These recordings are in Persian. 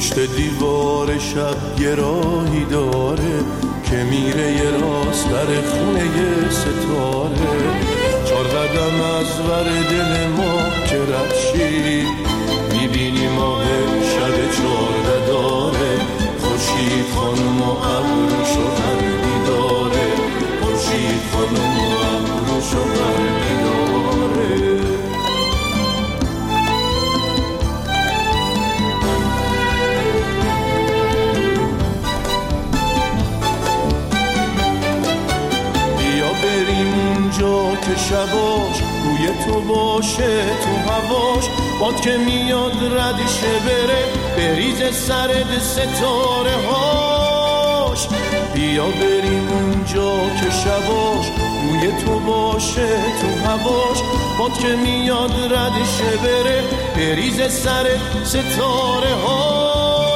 پشت دیوار شب یه راهی داره که میره یه راست در خونه یه ستاره. 4 قدم از ور دل ما که رفشی میبینی ماه شب 14 داره. خورشید خانم و ابروش و قلبی داره. خورشید خانم و ابروش و قلبی داره. که شباش روی تو باشه تو هواش باد که میاد ردشه بره بریز سرد ستاره هاش. بیا بریم اونجا که شباش روی تو باشه تو هواش باد که میاد ردشه بره بریز سرد ستاره هاش.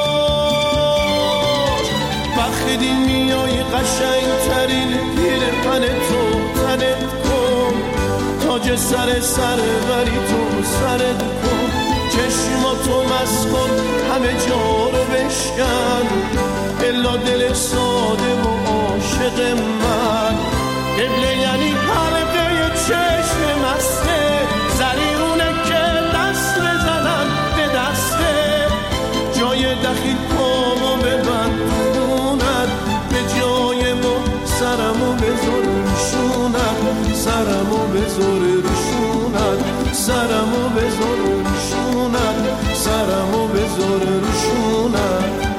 وقتی میای قشنگ ترین پیرهن تو تنت کن تاج سر بری تو سرت کن. چشماتو مست کن همه جا رو بشکن الا دل ساده و عاشق من. قبله یعنی حلقه چشم مسته زریونه که دست بزنم به دسته. جای دخیل پامو ببند خونت به جای ما سرمو بذار روشونت. سرمو بذار روشونت. سرمو بذار روشونت. سرمو بذار روشونت.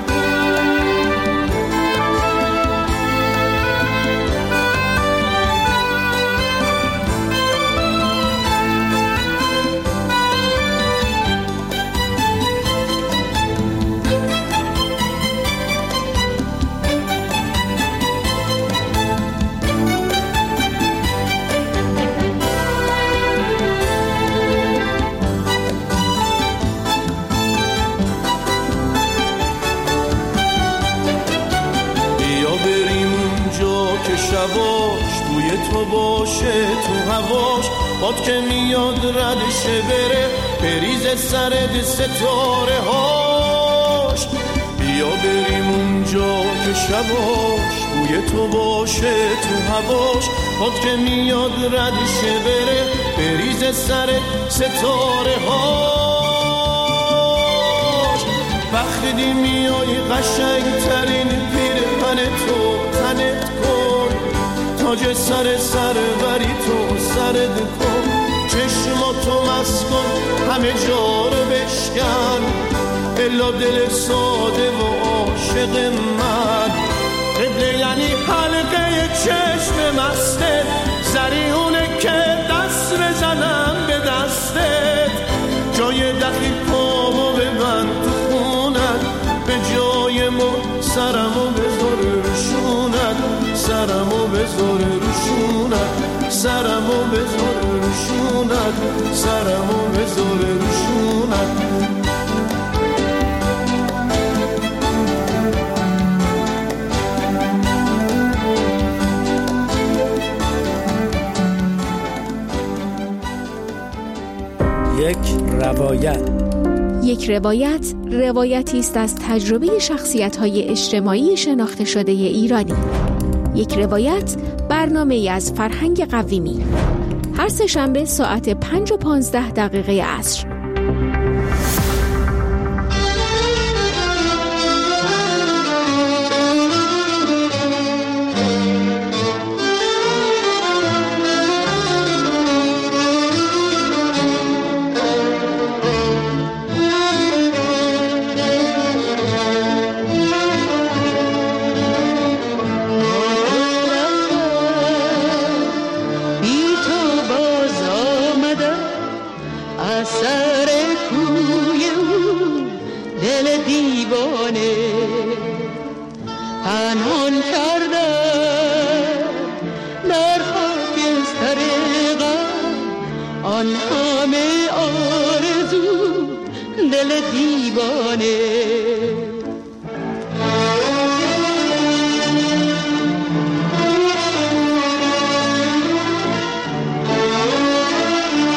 شباش توی تو باشه تو هواش باد که میاد ردشه بره بریز سرد ستاره هاش. بیا بریم اونجا که شباش توی تو باشه تو هواش باد که میاد ردشه بره بریز سرد ستاره هاش. وقتی میای قشنگ ترین پیرهن تو تنت کن تاج سر بری تو سرت کن. چشماتو مست کن همه جا رو بشکن الا دل ساده و عاشق من. قبله یعنی حلقه چشم مسته زریونه که دست بزنم به دستت. جای دخیل پامو ببند تو خونت به جای ما سرمو بذار روشونت. سرمو بذار روشونت. سرمو بذار روشونت. سرمو بذار روشونت. یک روایت روایتی است از تجربه شخصیت‌های اجتماعی شناخته شده ایرانی. یک روایت برنامه‌ای از فرهنگ قویمی. هر سه‌شنبه ساعت 5:15 عصر.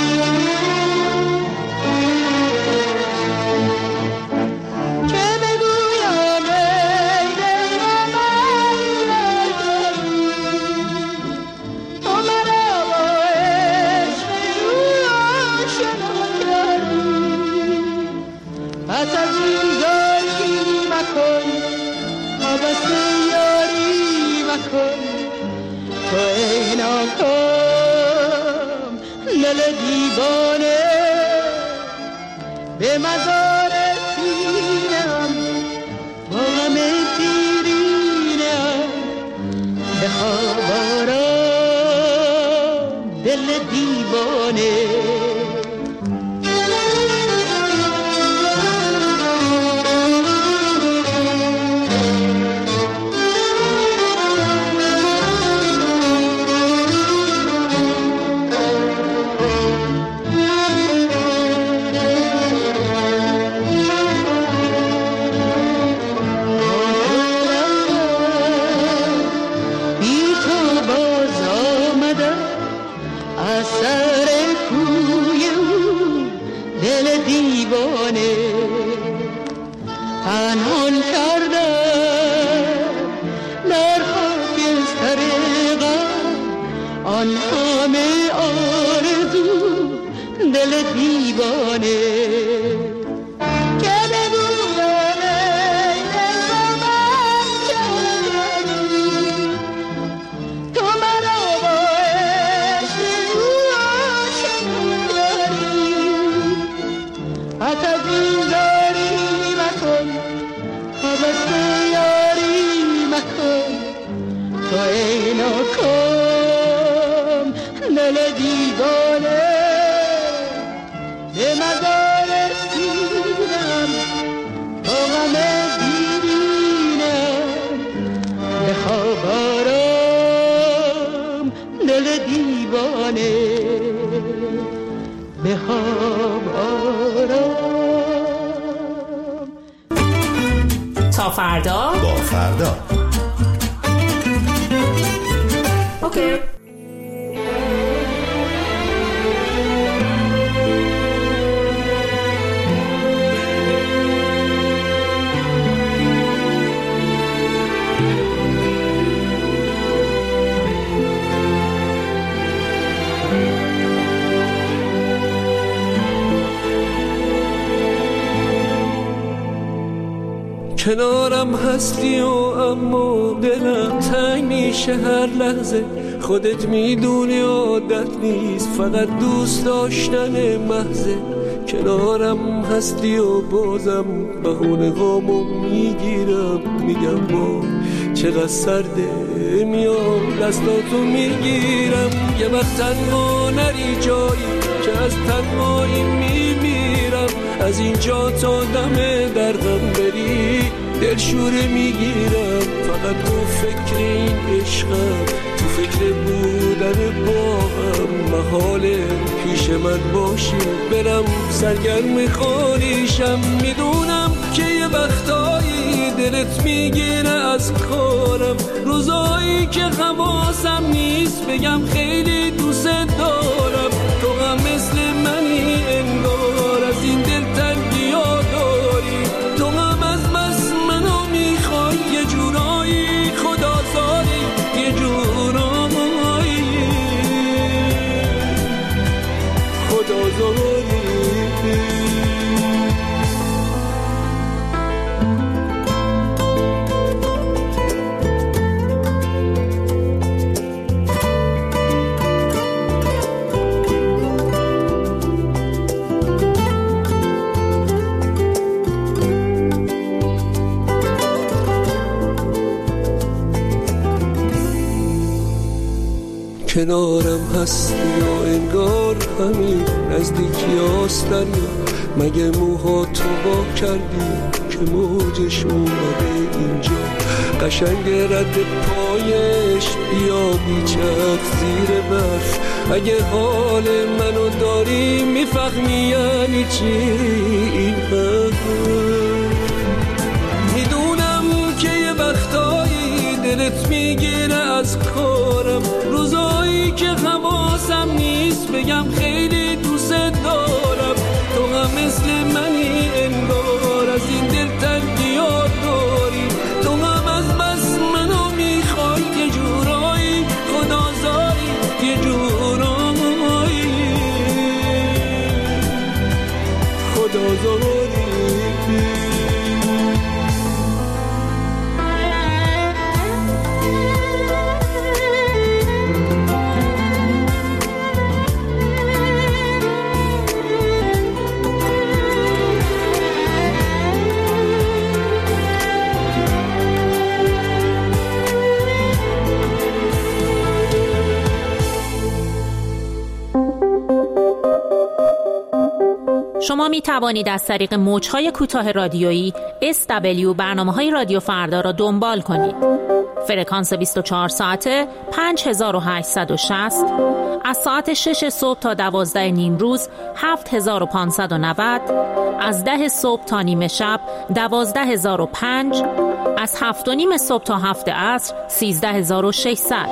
که بگو دل دیوانه به مزار سینم با غم دیرینم به خواب آرام دل دیوانه پنهان کردم در خاک سر غم آن همه آرزو دل دیوانه که بگویم ای دل من کردی تو مرا با عشق او آشنا داری پس از این داری مکن حبس یاری مکن تو ای ناکام دل دیوانه به مزار سینم با غم دیرینم به خواب آرام دل دیوانه به خواب آرام تا فردا با فردا اوکی. کنارم هستی و اما دلم تنگ میشه هر لحظه خودت میدونی عادت نیست فقط دوست داشتن محضه کنارم هستی و بازم بهونه هامو میگیرم میگم با چقدر سرده میام دستاتو میگیرم یه وقت تنها نری جایی که از تنهایی میمیرم از اینجا تا دم درهم بری دلشوره میگیرم فقط تو فکر این عشقم تو فکر بودن با هم محاله پیش من باشی برم سرگرم خالیشم میدونم که یه وقتایی دلت میگیره از کارم روزایی که حواسم نیست بگم خیلی دوست دارم تو هم مثل منی انگار از این دل تنگی ها داری تو هم از بس منو میخوای یه جورایی خدا زاری یه جورایی خدا زاری کنارم هستی و انگار همین نزدیکی آستن مگه موها تو با کردی که موجش اومده اینجا قشنگ رد پایش بیا بیچت زیر برف اگه حال منو داری میفهمی یعنی چی این میدونم که یه وقتایی دلت میگیره از کارم روزایی که حواسم نیست بگم خیلی دوست دارم تو هم مثل منی انگار از این دل تنگی ها داری تو هم از بس منو میخوای یه جورایی خدا زاری یه جورایی خدا زاری شما می توانید از طریق موج‌های کوتاه رادیویی SW برنامه‌های رادیو فردا را دنبال کنید. فرکانس 24 ساعته 5860، از ساعت 6 صبح تا 12 نیم روز 7590، از 10 صبح تا نیم شب 12005، از 7 و نیم صبح تا 7 عصر 13600.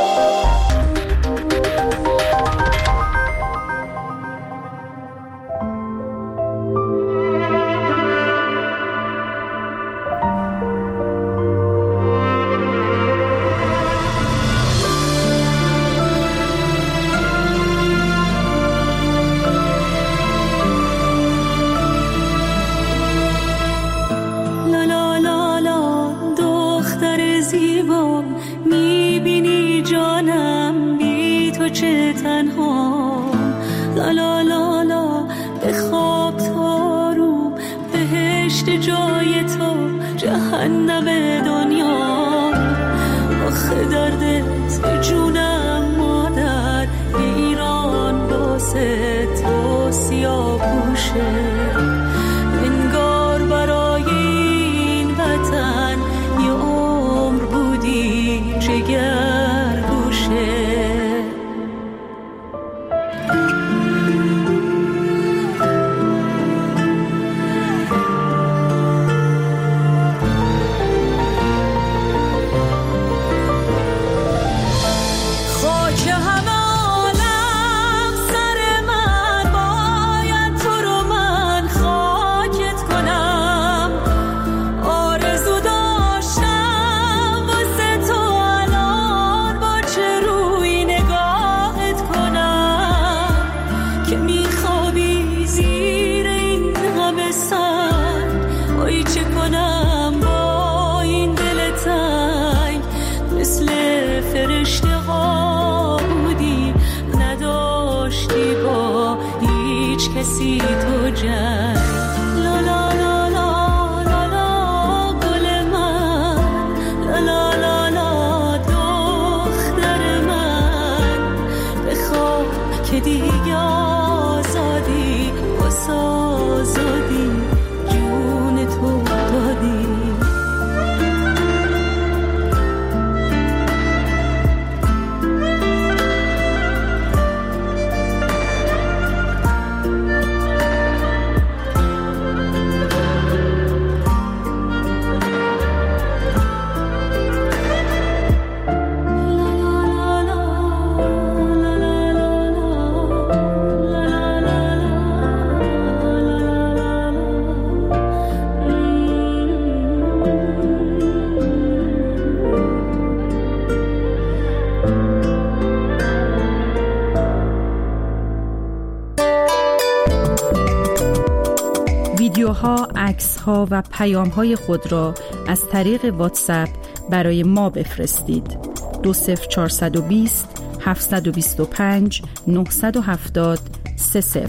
ویدیوها، عکس‌ها و پیام‌های خود را از طریق واتساپ برای ما بفرستید. 20420 725 970 30.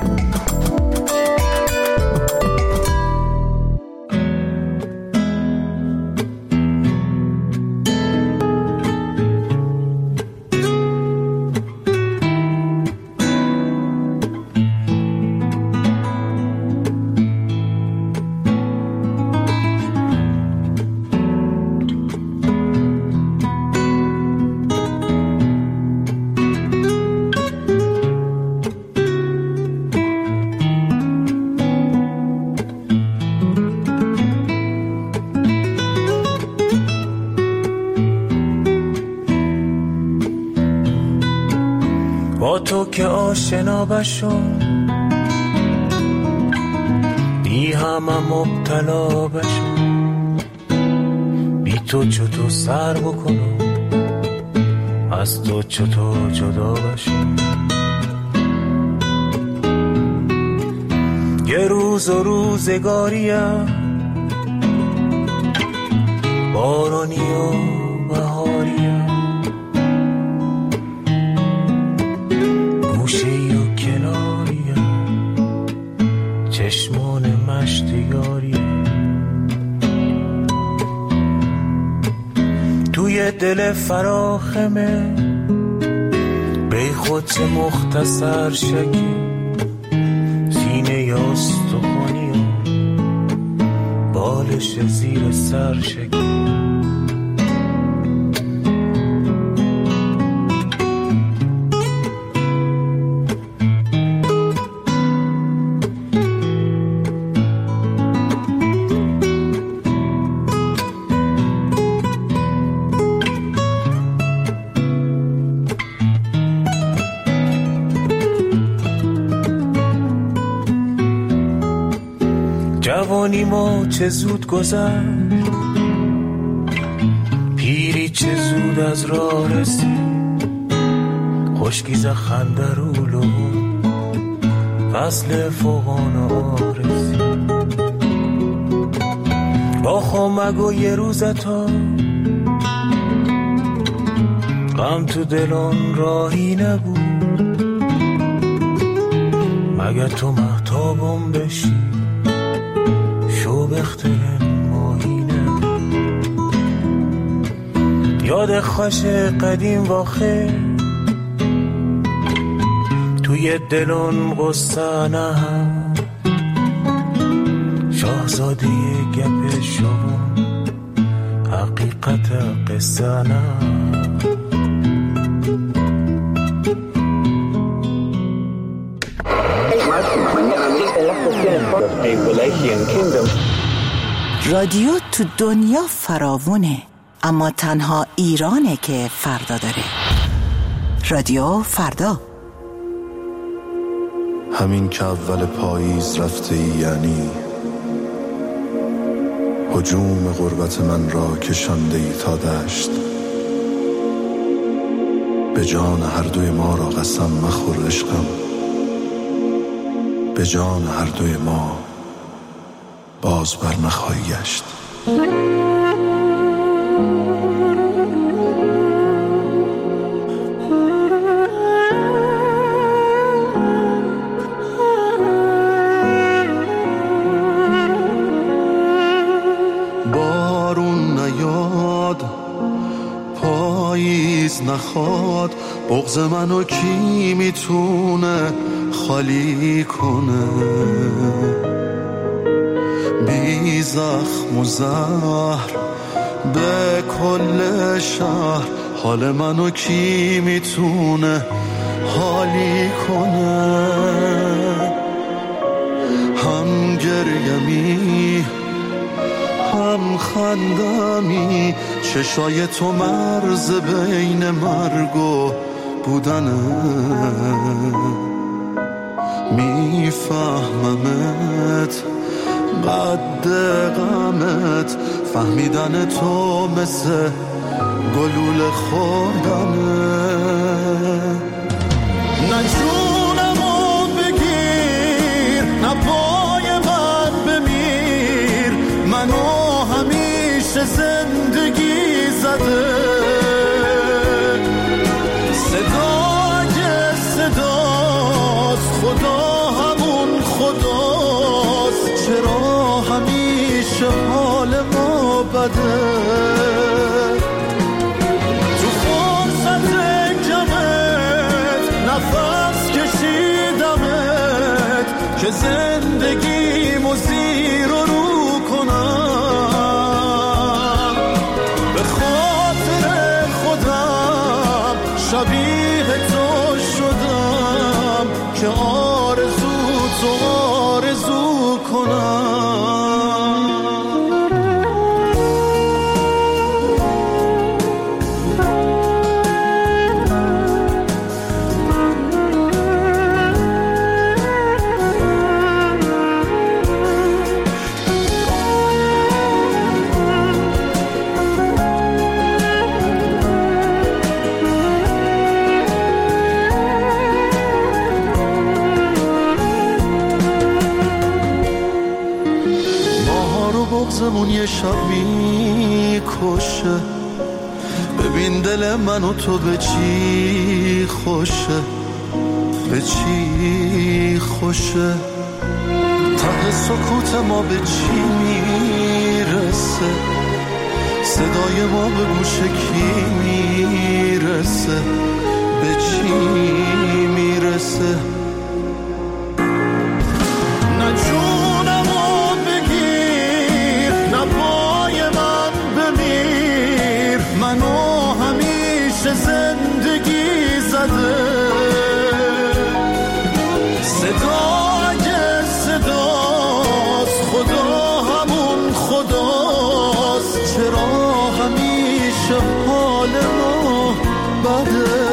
با تو که آشنا بشم بی همه مبتلا بشم، بی تو چطور سر بکنم از تو چطور جدا بشم. یه روز و روزگاریم بارانی و بهاریم، گوشه‌ای و کناریم چشمان مشتیاریم. توی دل فراخمه بی خود چه مختصر شکی، سینه یا بالش زیر سر شکن. جوانی ما چه زود گذشت، پیری چه زود از راه رسید، خشکیز خنده رو لبون فصل فوقان آرسی. با خامگ و یه روزتا غم تو دلان راهی نبود، مگر تو مهتابم بشی شو بختر ماهینه. یاد خوش قدیم واخه توی دلون قصه نه، شاهزاده گپ شما حقیقت قصه نه. رادیو تو دنیا فراوونه، اما تنها ایرانه که فردا داره. رادیو فردا. همین که اول پاییز رفته ای، یعنی هجوم غربت من را کشانده ای تا دشت. به جان هر دوی ما را قسم مخور عشقم، به جان هر دوی ما باز بر نخواهی گشت. بارون نیاد، پاییز نخواد، بغض منو کی میتونه خالی کنه؟ بی زخم و زهر به کل شهر، حال منو کی میتونه حالی کنه؟ هم گریمی هم خندمی، چشای تو مرز بین مرگ و بودنه. میفهممت قد غمت، فهمیدن تو مثل گلوله خوردنه. نه جونمو بگیر، نه پای من بمیر، منو همیشه زندگی زده. صدا اگه صداست، خدا همون خداست، چرا همیشه حال ما بده؟ تو فرصت کمت نفس کشیدمت که زندگیمو زیر و رو کنم. به خاطر خودم شبیه تو شدم که آرزو تو آرزو کنم. بغضمون یه شب میکشه، ببین دل من و تو به چی خوشه، به چی خوشه. ته سکوت ما به چی میرسه، صدای ما به گوش کی میرسه، به چی میرسه. نه جونمو بگیر، نه صدا اگه صداست خدا همون خداست. چرا همیشه حال ما بده؟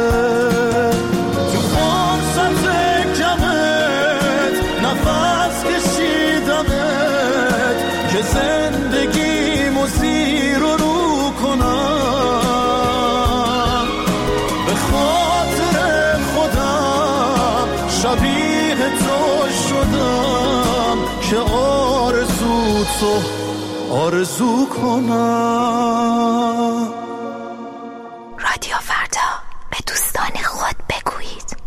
تو فرصت کمت نفس کشیدمت که زندگیمو زیر و رو کنم. به خاطر خودم شبیه تو شدم که آرزو تو آرزو کنم. رادیو فردا، به دوستان خود بگویید.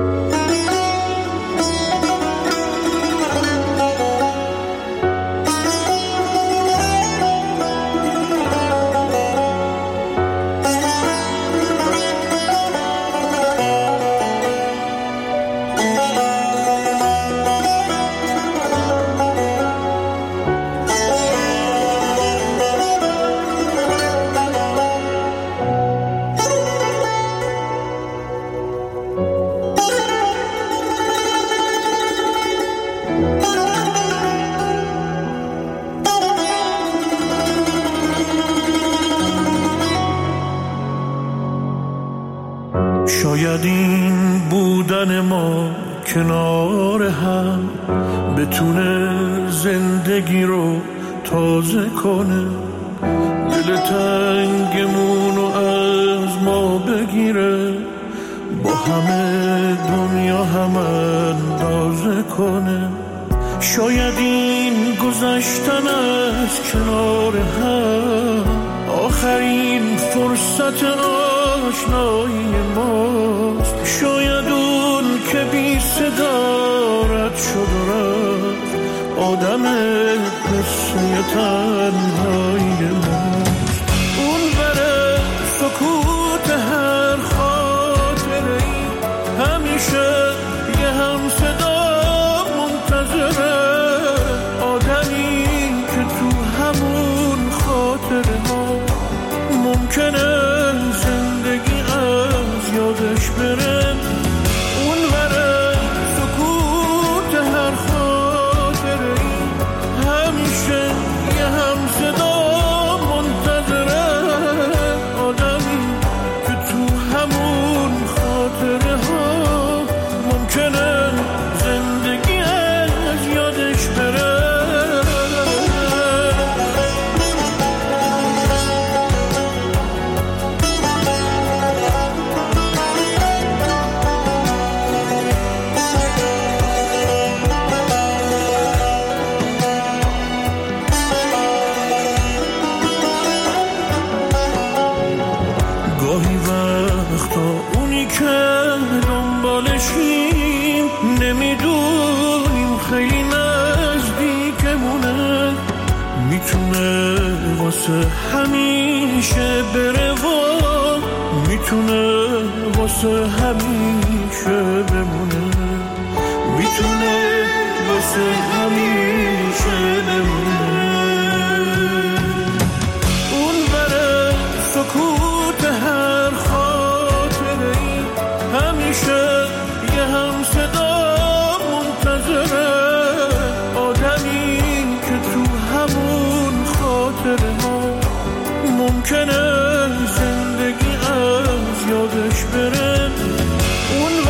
شاید این بودن ما کنار هم بتونه زندگی رو تازه کنه، دل تنگمون رو از ما بگیره، با همه دنیا هم اندازه کنه. شاید این گذشتن از کنار هم آخرین فرصت آشنایی ماست. شاید اون که بی صدا رد شد و رفت آدم قصه تنهایی ماست. اون بره سکوت هر خاطره‌ای همیشه یه هم صدا منتظره، آدمی که تو همون خاطره ها ممکنه زندگی از یادش بره. اون بره سکوت هر خاطره‌ای همیشه یه هم صدا منتظره، آدمی که تو همون خاطره ها ممکنه زندگی از یادش بره. گاهی وقتا اونی که دنبالشیم نمیدونیم خیلی نزدیکمونه، میتونه واسه همیشه بره و میتونه واسه همیشه بمونه، میتونه واسه همیشه بمونه. اون بره سکوت هر خاطره‌ای همیشه یه هم صدا منتظره، آدمی که تو همون خاطره ها ممکنه زندگی از یادش بره. اون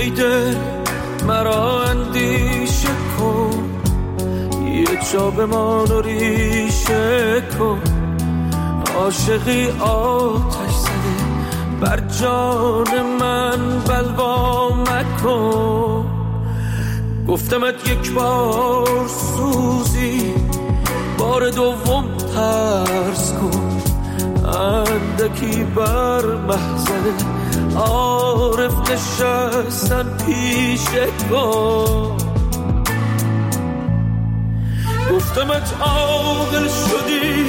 ای دل مرا اندیشه کن، یه جا بمان و ریشه کن. عاشقی آتش زده بر جان من بلوا مکن. گفتمت یک بار سوزی، بار دوم ترس کن. اندکی بر محضر عارف نشستن پیشه کن. گفتمت عاقل شدی،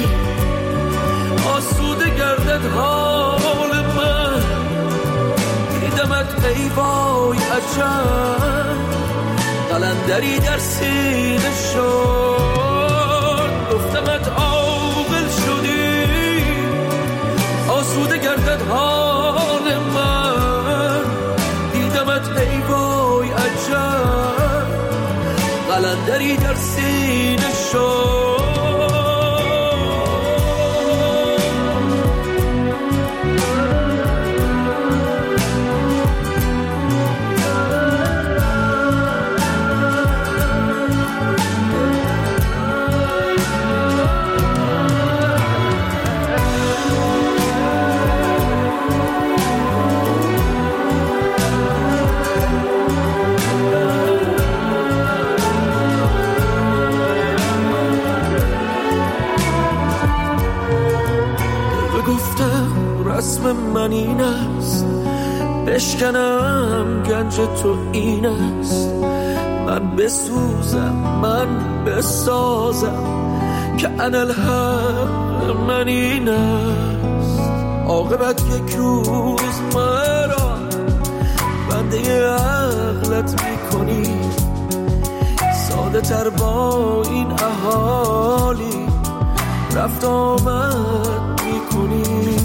آسوده گردد حال من. دیدمت ای وای عجب، قلندری در سینه شد. گفتمت عاقل شدی، آسوده گردد حال من. دیدمت ای وای عجب، قلندری در سینه شد. رسم من این است، بشکنم گنج تو این است. من بسوزم من بسازم که انالحق من این است. عاقبت یک روز مرا بنده عقلت میکنی، ساده تر با این اهالی رفت آمد میکنی.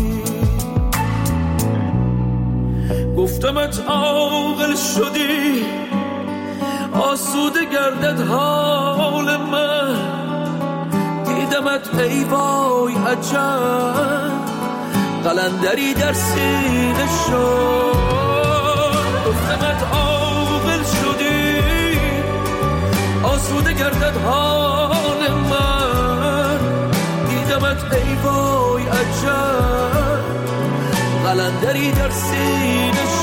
گفتمت عاقل شدی، آسوده گردد حال من. دیدمت ای وای عجب، قلندری در سینه شد. گفتمت عاقل شدی، آسوده گردد حال من. دیدمت ای وای عجب، قلندری در سینه شد.